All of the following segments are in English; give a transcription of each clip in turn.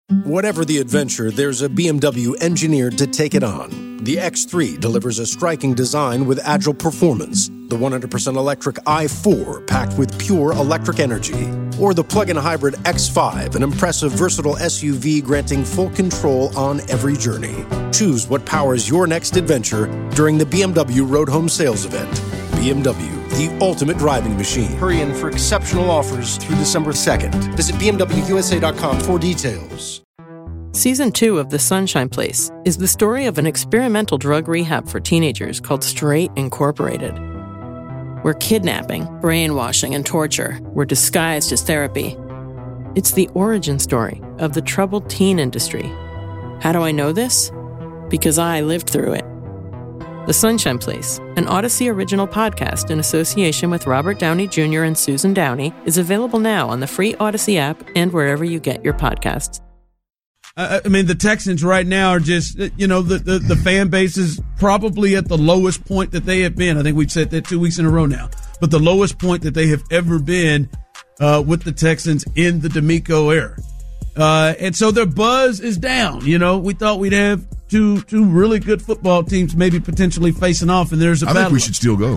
Whatever the adventure, there's a BMW engineered to take it on. The X3 delivers a striking design with agile performance. The 100% electric i4 packed with pure electric energy. Or the plug-in hybrid X5, an impressive versatile SUV granting full control on every journey. Choose what powers your next adventure during the BMW Road Home Sales Event. BMW, the ultimate driving machine. Hurry in for exceptional offers through December 2nd. Visit BMWUSA.com for details. Season 2 of The Sunshine Place is the story of an experimental drug rehab for teenagers called Straight Incorporated, where kidnapping, brainwashing, and torture were disguised as therapy. It's the origin story of the troubled teen industry. How do I know this? Because I lived through it. The Sunshine Place, an Odyssey original podcast in association with Robert Downey Jr. and Susan Downey, is available now on the free Odyssey app and wherever you get your podcasts. I mean, the Texans right now are just, the fan base is probably at the lowest point that they have been. I think we've said that 2 weeks in a row now. But the lowest point that they have ever been with the Texans in the D'Amico era. And so their buzz is down. We thought we'd have two really good football teams maybe potentially facing off, and there's a battle. I think we should still go.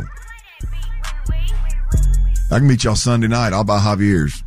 I can meet y'all Sunday night. I'll buy Javier's.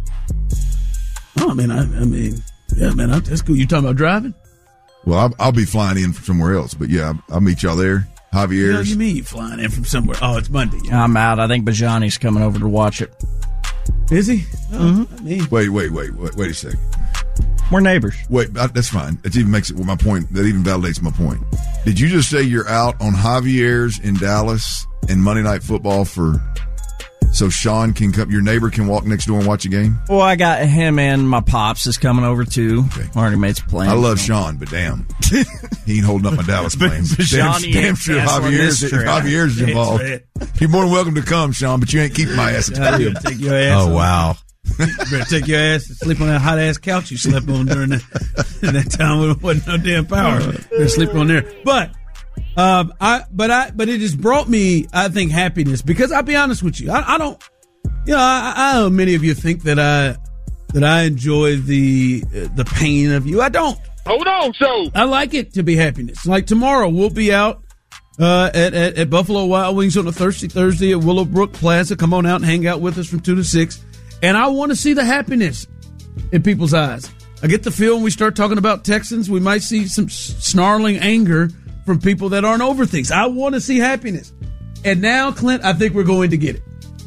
Oh, yeah, man, that's cool. You talking about driving? Well, I'll be flying in from somewhere else, but yeah, I'll meet y'all there. Javier's. What do you mean you flying in from somewhere? Oh, it's Monday. Yeah. I'm out. I think Bajani's coming over to watch it. Is he? Oh, Wait a second. We're neighbors. Wait, that's fine. It even makes it my point. That even validates my point. Did you just say you're out on Javier's in Dallas and Monday Night Football so Sean can come? Your neighbor can walk next door and watch a game. Well, I got him and my pops is coming over too. Okay. Already made some plans. I love Sean, but damn, he ain't holding up my Dallas plans. Damn sure Javier's involved. You're more than welcome to come, Sean, but you ain't keeping my ass. Take your ass. Oh wow. You better take your ass to sleep on that hot ass couch you slept on during that time when there wasn't no damn power. Better sleep on there. But it has brought me, I think, happiness, because I'll be honest with you, I don't, I know many of you think that I enjoy the pain of you. I don't. Hold on, so I like it to be happiness. Like tomorrow, we'll be out at Buffalo Wild Wings on a Thirsty Thursday at Willowbrook Plaza. Come on out and hang out with us from 2 to 6. And I want to see the happiness in people's eyes. I get the feel when we start talking about Texans, we might see some snarling anger from people that aren't over things. I want to see happiness. And now, Clint, I think we're going to get it.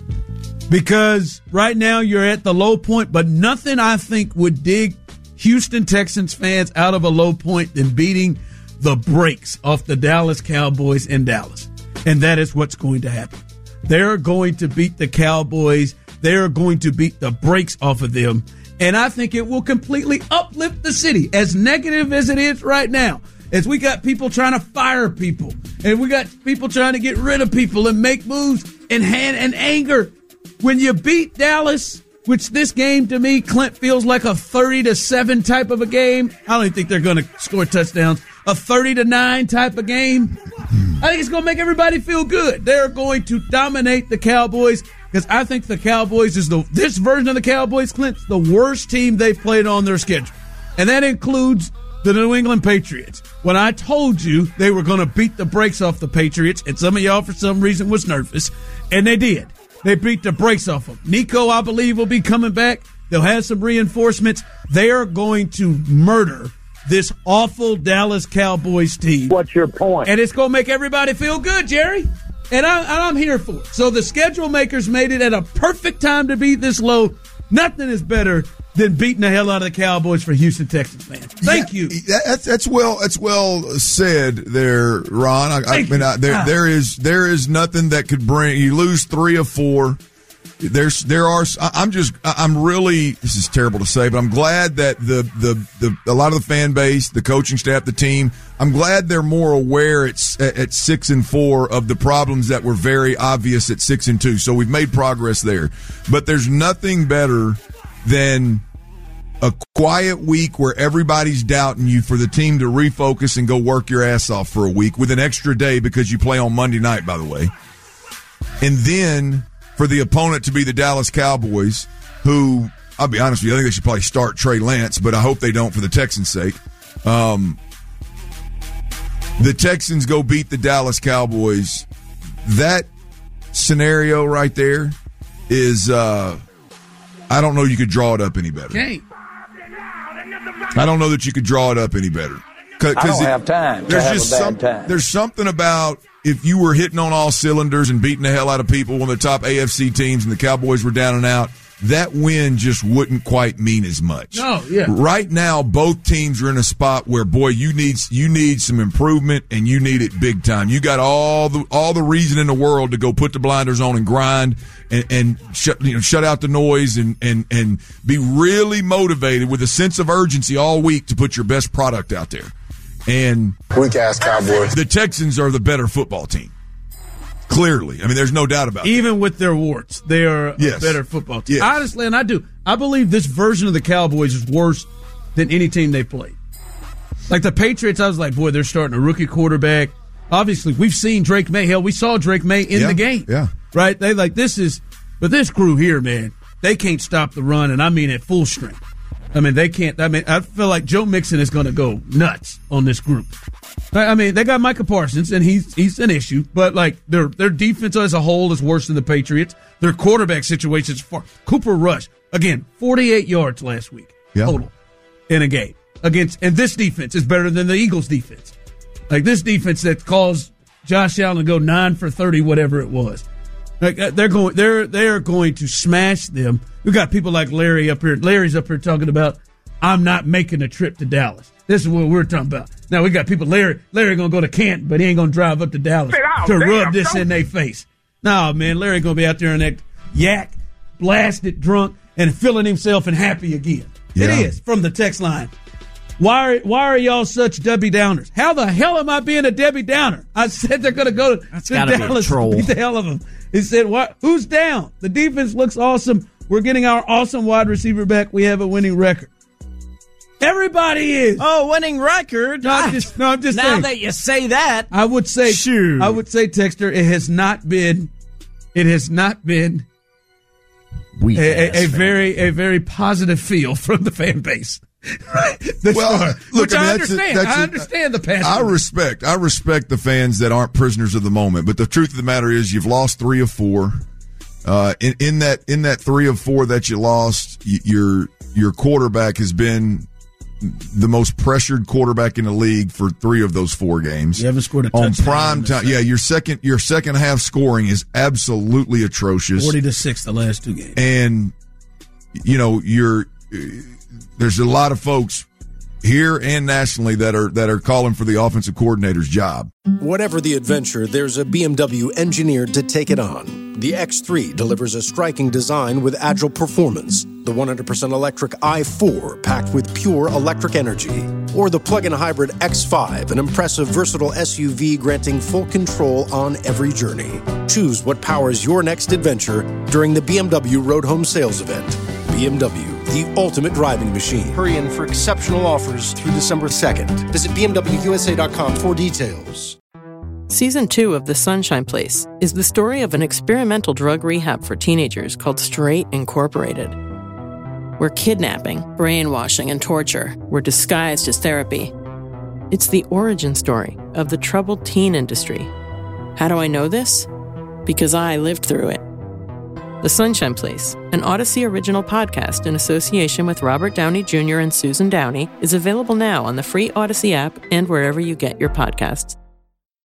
Because right now you're at the low point, but nothing I think would dig Houston Texans fans out of a low point than beating the brakes off the Dallas Cowboys in Dallas. And that is what's going to happen. They're going to beat the Cowboys. They're going to beat the brakes off of them. And I think it will completely uplift the city, as negative as it is right now. As we got people trying to fire people, and we got people trying to get rid of people and make moves and anger. When you beat Dallas, which this game to me, Clint, feels like a 30-7 type of a game. I don't even think they're going to score touchdowns. A 30-9 type of game. I think it's going to make everybody feel good. They're going to dominate the Cowboys, because I think the Cowboys is this version of the Cowboys, Clint, the worst team they've played on their schedule. And that includes the New England Patriots. When I told you they were going to beat the brakes off the Patriots, and some of y'all for some reason was nervous, and they did. They beat the brakes off them. Nico, I believe, will be coming back. They'll have some reinforcements. They are going to murder this awful Dallas Cowboys team. What's your point? And it's going to make everybody feel good, Jerry. And I'm here for it. So the schedule makers made it at a perfect time to beat this low. Nothing is better than beating the hell out of the Cowboys for Houston Texans fans. Thank you. That's well said there, Ron. There is nothing that could bring you lose 3 or 4. I'm really, this is terrible to say, but I'm glad that a lot of the fan base, the coaching staff, the team, I'm glad they're more aware at 6-4 of the problems that were very obvious at 6-2. So we've made progress there, but there's nothing better than a quiet week where everybody's doubting you for the team to refocus and go work your ass off for a week with an extra day because you play on Monday night, by the way. And then for the opponent to be the Dallas Cowboys, who I'll be honest with you. I think they should probably start Trey Lance, but I hope they don't for the Texans' sake. The Texans go beat the Dallas Cowboys. That scenario right there is, I don't know you could draw it up any better. Okay. I don't know that you could draw it up any better. I don't have time to have a bad time. There's something about if you were hitting on all cylinders and beating the hell out of people, one of the top AFC teams, and the Cowboys were down and out, that win just wouldn't quite mean as much. No, yeah. Right now, both teams are in a spot where, boy, you need some improvement, and you need it big time. You got all the reason in the world to go put the blinders on and grind and shut out the noise and be really motivated with a sense of urgency all week to put your best product out there. And weak-ass Cowboys. The Texans are the better football team. Clearly. I mean, there's no doubt about it. Even with their warts, they are a better football team. Yes. Honestly, and I believe this version of the Cowboys is worse than any team they played. Like the Patriots, I was like, boy, they're starting a rookie quarterback. Obviously, we've seen Drake May. Hell, we saw Drake May in the game. Yeah. Right? They but this crew here, man, they can't stop the run, and I mean at full strength. I mean, they can't. I mean, I feel like Joe Mixon is going to go nuts on this group. I mean, they got Micah Parsons, and he's an issue, but like their defense as a whole is worse than the Patriots. Their quarterback situation is far. Cooper Rush, again, 48 yards last week total in a game against, and this defense is better than the Eagles' defense. Like this defense that caused Josh Allen to go 9 for 30, whatever it was. Like they're going to smash them. We got people like Larry up here. Larry's up here talking about, I'm not making a trip to Dallas. This is what we're talking about. Now we got people. Larry gonna go to Canton, but he ain't gonna drive up to Dallas to rub this in their face. No, man, Larry gonna be out there in that yak, blasted, drunk, and feeling himself and happy again. Yeah. It is from the text line. Why are y'all such Debbie Downers? How the hell am I being a Debbie Downer? I said they're gonna go to Dallas and beat the hell of them. He said, "What? Who's down? The defense looks awesome. We're getting our awesome wide receiver back. We have a winning record." Everybody is. Oh, winning record. I'm just now saying. That you say that, I would say, sure. I would say, Texter, it has not been a very positive feel from the fan base. Right? Look, I understand the passion. I respect the fans that aren't prisoners of the moment, but the truth of the matter is you've lost 3 of 4. In that 3 of 4 that you lost, your quarterback has been the most pressured quarterback in the league for 3 of those 4 games. You haven't scored a touchdown on prime time. Yeah, your second half scoring is absolutely atrocious. 40-6 the last 2 games. And there's a lot of folks here and nationally that are calling for the offensive coordinator's job. Whatever the adventure, there's a BMW engineered to take it on. The X3 delivers a striking design with agile performance. The 100% electric i4 packed with pure electric energy. Or the plug-in hybrid X5, an impressive, versatile SUV granting full control on every journey. Choose what powers your next adventure during the BMW Road Home Sales Event. BMW, the ultimate driving machine. Hurry in for exceptional offers through December 2nd. Visit BMWUSA.com for details. Season 2 of The Sunshine Place is the story of an experimental drug rehab for teenagers called Straight Incorporated, where kidnapping, brainwashing, and torture were disguised as therapy. It's the origin story of the troubled teen industry. How do I know this? Because I lived through it. The Sunshine Place, an Odyssey original podcast in association with Robert Downey Jr. and Susan Downey, is available now on the free Odyssey app and wherever you get your podcasts.